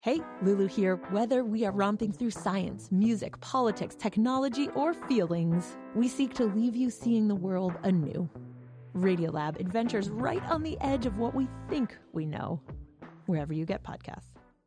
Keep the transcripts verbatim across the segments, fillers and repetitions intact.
Hey, Lulu here. Whether we are romping through science, music, politics, technology, or feelings, we seek to leave you seeing the world anew. Radiolab adventures right on the edge of what we think we know, wherever you get podcasts.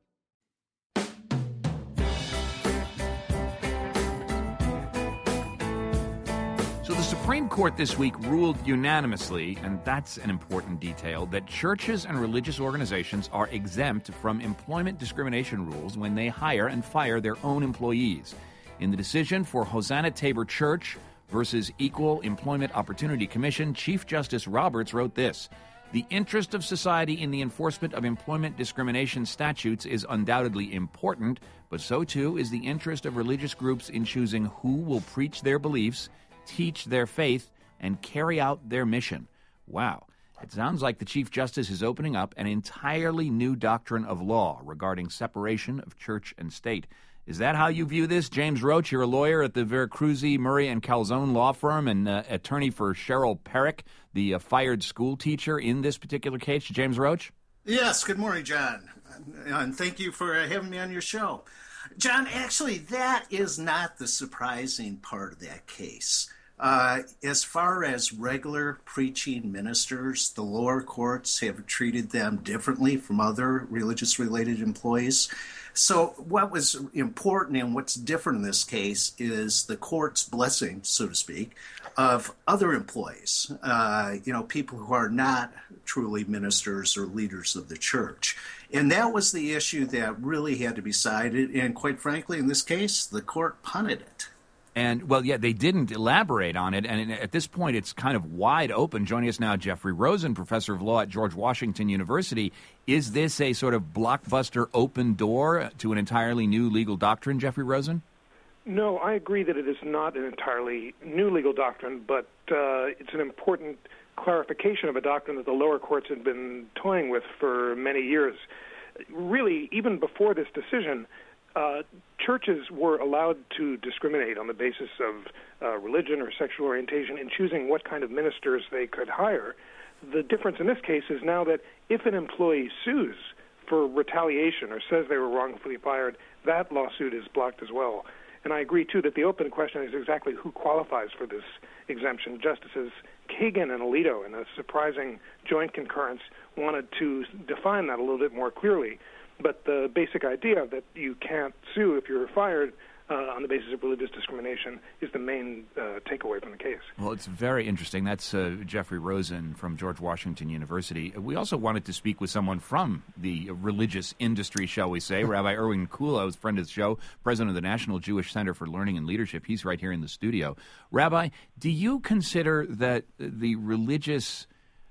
So the Supreme Court this week ruled unanimously, and that's an important detail, that churches and religious organizations are exempt from employment discrimination rules when they hire and fire their own employees. In the decision for Hosanna Tabor Church versus Equal Employment Opportunity Commission, Chief Justice Roberts wrote this: "The interest of society in the enforcement of employment discrimination statutes is undoubtedly important, but so too is the interest of religious groups in choosing who will preach their beliefs, teach their faith, and carry out their mission." Wow. It sounds like the Chief Justice is opening up an entirely new doctrine of law regarding separation of church and state. Is that how you view this? James Roach, you're a lawyer at the Veracruz, Murray and Calzone law firm and uh, attorney for Cheryl Perrick, the uh, fired school teacher in this particular case. James Roach? Yes, good morning, John. And thank you for having me on your show. John, actually, that is not the surprising part of that case. Uh, as far as regular preaching ministers, the lower courts have treated them differently from other religious-related employees. So what was important and what's different in this case is the court's blessing, so to speak, of other employees, uh, you know, people who are not truly ministers or leaders of the church. And that was the issue that really had to be decided. And quite frankly, in this case, the court punted it. And, well, yeah, they didn't elaborate on it, and at this point it's kind of wide open. Joining us now, Jeffrey Rosen, professor of law at George Washington University. Is this a sort of blockbuster open door to an entirely new legal doctrine, Jeffrey Rosen? No, I agree that it is not an entirely new legal doctrine, but uh, it's an important clarification of a doctrine that the lower courts had been toying with for many years. Really, even before this decision, Uh, churches were allowed to discriminate on the basis of uh, religion or sexual orientation in choosing what kind of ministers they could hire. The difference in this case is now that if an employee sues for retaliation or says they were wrongfully fired, that lawsuit is blocked as well. And I agree, too, that the open question is exactly who qualifies for this exemption. Justices Kagan and Alito, in a surprising joint concurrence, wanted to define that a little bit more clearly. But the basic idea that you can't sue if you're fired uh, on the basis of religious discrimination is the main uh, takeaway from the case. Well, it's very interesting. That's uh, Jeffrey Rosen from George Washington University. We also wanted to speak with someone from the religious industry, shall we say. Rabbi Erwin Kula is a friend of the show, president of the National Jewish Center for Learning and Leadership. He's right here in the studio. Rabbi, do you consider that the religious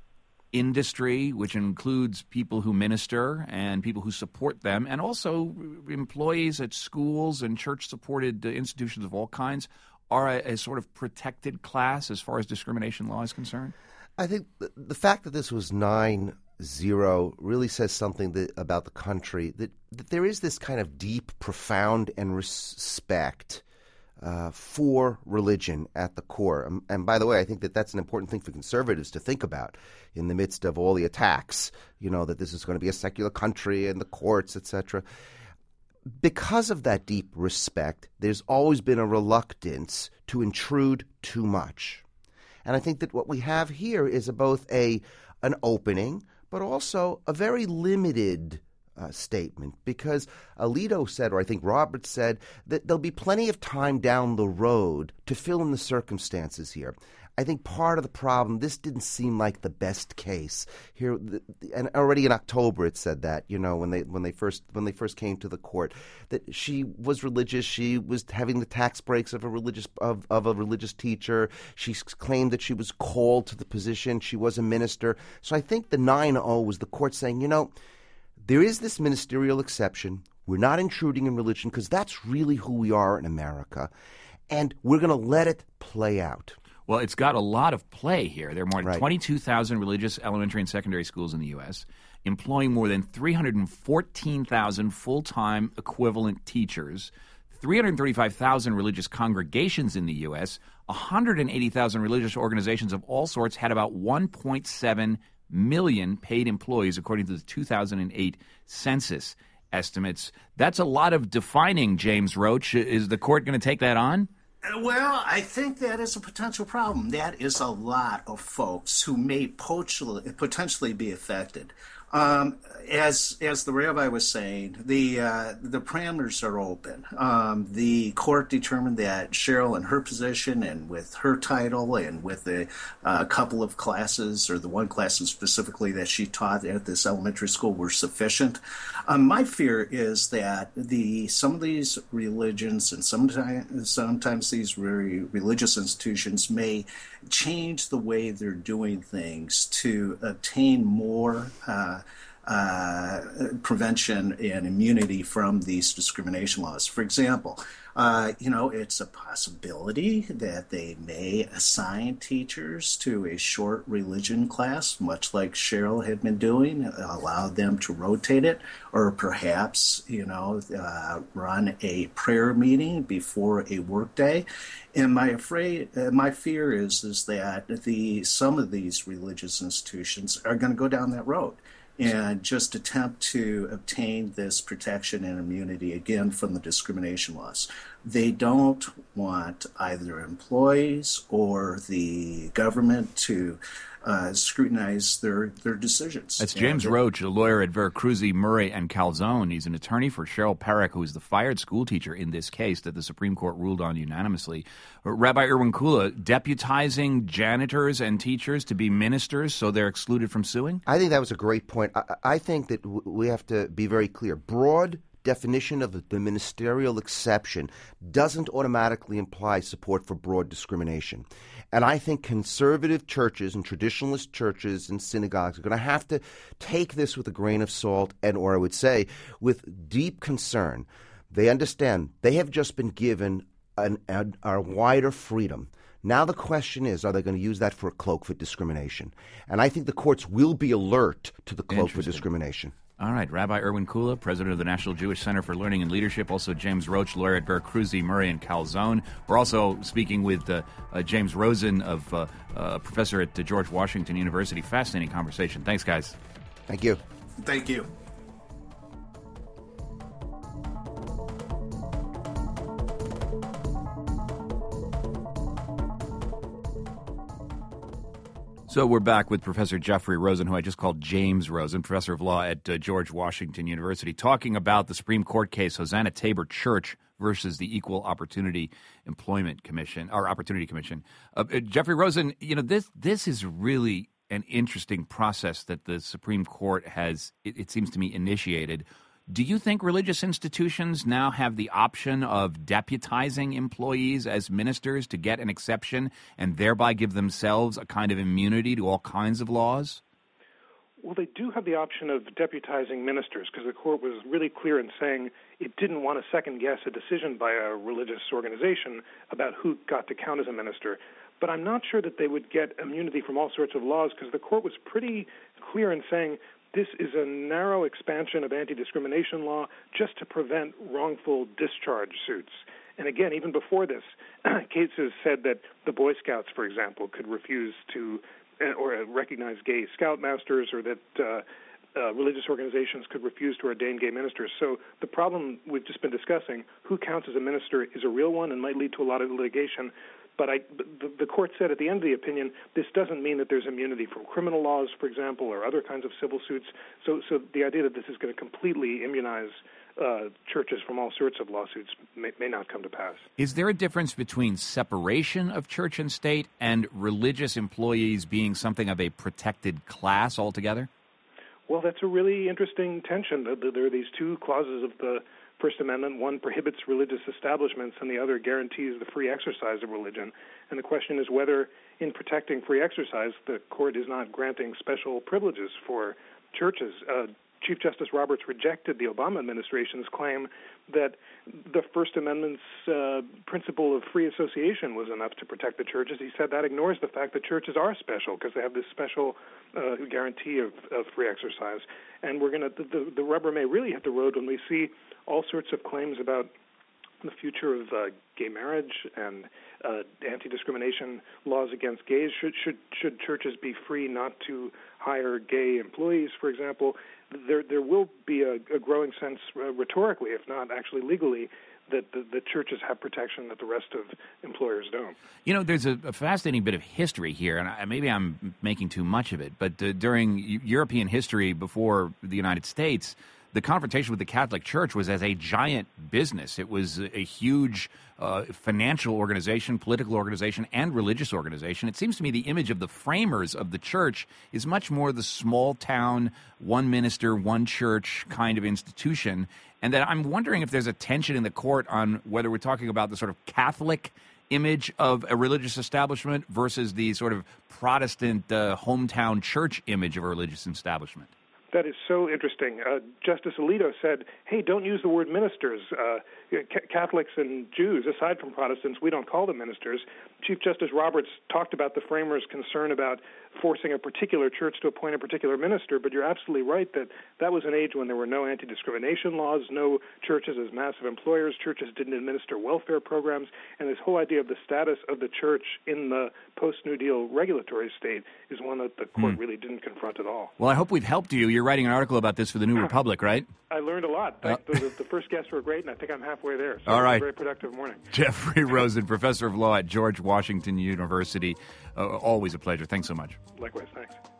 industry, which includes people who minister and people who support them, and also employees at schools and church-supported uh, institutions of all kinds, are a, a sort of protected class as far as discrimination law is concerned? I think the, the fact that this was nine zero really says something that, about the country, that, that there is this kind of deep, profound, and respect Uh, for religion at the core. Um, and by the way, I think that that's an important thing for conservatives to think about in the midst of all the attacks, you know, that this is going to be a secular country and the courts, et cetera. Because of that deep respect, there's always been a reluctance to intrude too much. And I think that what we have here is a, both a an opening, but also a very limited Uh, statement, because Alito said, or I think Roberts said, that there'll be plenty of time down the road to fill in the circumstances here. I think part of the problem, this didn't seem like the best case here, the, the, and already in October it said that, you know, when they when they first when they first came to the court, that she was religious, she was having the tax breaks of a religious of, of a religious teacher. She claimed that she was called to the position, she was a minister. So I think the nine oh was the court saying, you know, there is this ministerial exception. We're not intruding in religion because that's really who we are in America, and we're going to let it play out. Well, it's got a lot of play here. There are more than Right. twenty-two thousand religious elementary and secondary schools in the U S, employing more than three hundred fourteen thousand full-time equivalent teachers, three hundred thirty-five thousand religious congregations in the U S, one hundred eighty thousand religious organizations of all sorts had about one point seven million paid employees, according to the two thousand eight census. estimates. That's a lot of defining, James Roach. Is the court going to take that on? Well, I think that is a potential problem. That is a lot of folks who may potentially be affected. Um, as as the rabbi was saying, the uh, the parameters are open. Um, the court determined that Cheryl, in her position and with her title and with the uh, couple of classes, or the one class specifically that she taught at this elementary school, were sufficient. Um, my fear is that the some of these religions and sometimes sometimes these very religious institutions may change the way they're doing things to obtain more Uh, Uh, prevention and immunity from these discrimination laws. For example, uh, you know, it's a possibility that they may assign teachers to a short religion class, much like Cheryl had been doing, allow them to rotate it, or perhaps, you know, uh, run a prayer meeting before a workday. And my afraid, uh, my fear is, is that the some of these religious institutions are going to go down that road and just attempt to obtain this protection and immunity, again, from the discrimination laws. They don't want either employees or the government to uh, scrutinize their, their decisions. That's James and, Roach, a lawyer at Veracruz, Murray, and Calzone. He's an attorney for Cheryl Perrick, who is the fired school teacher in this case that the Supreme Court ruled on unanimously. Rabbi Irwin Kula, deputizing janitors and teachers to be ministers so they're excluded from suing? I think that was a great point. I, I think that w- we have to be very clear. Broad definition of the ministerial exception doesn't automatically imply support for broad discrimination. And I think conservative churches and traditionalist churches and synagogues are going to have to take this with a grain of salt and, or I would say, with deep concern. They understand they have just been given an, a, a wider freedom. Now the question is, are they going to use that for a cloak for discrimination? And I think the courts will be alert to the cloak for discrimination. All right. Rabbi Irwin Kula, president of the National Jewish Center for Learning and Leadership. Also James Roach, lawyer at Veracruz, Murray, and Calzone. We're also speaking with uh, uh, James Rosen, of uh, uh, professor at uh, George Washington University. Fascinating conversation. Thanks, guys. Thank you. Thank you. So we're back with Professor Jeffrey Rosen, who I just called James Rosen, professor of law at uh, George Washington University, talking about the Supreme Court case Hosanna Tabor Church versus the Equal Opportunity Employment Commission, or Opportunity Commission. Uh, uh, Jeffrey Rosen, you know, this this is really an interesting process that the Supreme Court has, it, it seems to me, initiated. Do you think religious institutions now have the option of deputizing employees as ministers to get an exception and thereby give themselves a kind of immunity to all kinds of laws? Well, they do have the option of deputizing ministers, because the court was really clear in saying it didn't want to second-guess a decision by a religious organization about who got to count as a minister. But I'm not sure that they would get immunity from all sorts of laws, because the court was pretty clear in saying this is a narrow expansion of anti-discrimination law just to prevent wrongful discharge suits. And again, even before this, cases said that the Boy Scouts, for example, could refuse to or recognize gay scoutmasters, or that uh, uh, religious organizations could refuse to ordain gay ministers. So the problem we've just been discussing, who counts as a minister, is a real one and might lead to a lot of litigation. But I, the, the court said at the end of the opinion, this doesn't mean that there's immunity from criminal laws, for example, or other kinds of civil suits. So, so the idea that this is going to completely immunize uh, churches from all sorts of lawsuits may, may not come to pass. Is there a difference between separation of church and state and religious employees being something of a protected class altogether? Well, that's a really interesting tension. There are these two clauses of the First Amendment. One prohibits religious establishments, and the other guarantees the free exercise of religion. And the question is whether, in protecting free exercise, the court is not granting special privileges for churches. Uh, Chief Justice Roberts rejected the Obama administration's claim that the First Amendment's uh, principle of free association was enough to protect the churches. He said that ignores the fact that churches are special because they have this special uh, guarantee of, of free exercise. And we're going to the, the rubber may really hit the road when we see all sorts of claims about the future of uh, gay marriage and uh, anti-discrimination laws against gays. Should should should churches be free not to hire gay employees, for example? there there will be a, a growing sense uh, rhetorically, if not actually legally, that the, the churches have protection that the rest of employers don't. You know, there's a, a fascinating bit of history here, and I, maybe I'm making too much of it, but uh, during European history before the United States, the confrontation with the Catholic Church was as a giant business. It was a huge uh, financial organization, political organization, and religious organization. It seems to me the image of the framers of the church is much more the small town, one minister, one church kind of institution. And that I'm wondering if there's a tension in the court on whether we're talking about the sort of Catholic image of a religious establishment versus the sort of Protestant uh, hometown church image of a religious establishment. That is so interesting. Uh, Justice Alito said, hey, don't use the word ministers. Uh, ca- Catholics and Jews, aside from Protestants, we don't call them ministers. Chief Justice Roberts talked about the framers' concern about forcing a particular church to appoint a particular minister, but you're absolutely right that that was an age when there were no anti-discrimination laws, no churches as massive employers, churches didn't administer welfare programs, and this whole idea of the status of the church in the post-New Deal regulatory state is one that the court hmm. really didn't confront at all. Well, I hope we've helped you. You're writing an article about this for the New Republic, right? I learned a lot. Uh, the, the first guests were great, and I think I'm halfway there. So all right. It was a very productive morning. Jeffrey Rosen, professor of law at George Washington University. Uh, always a pleasure. Thanks so much. Likewise. Thanks.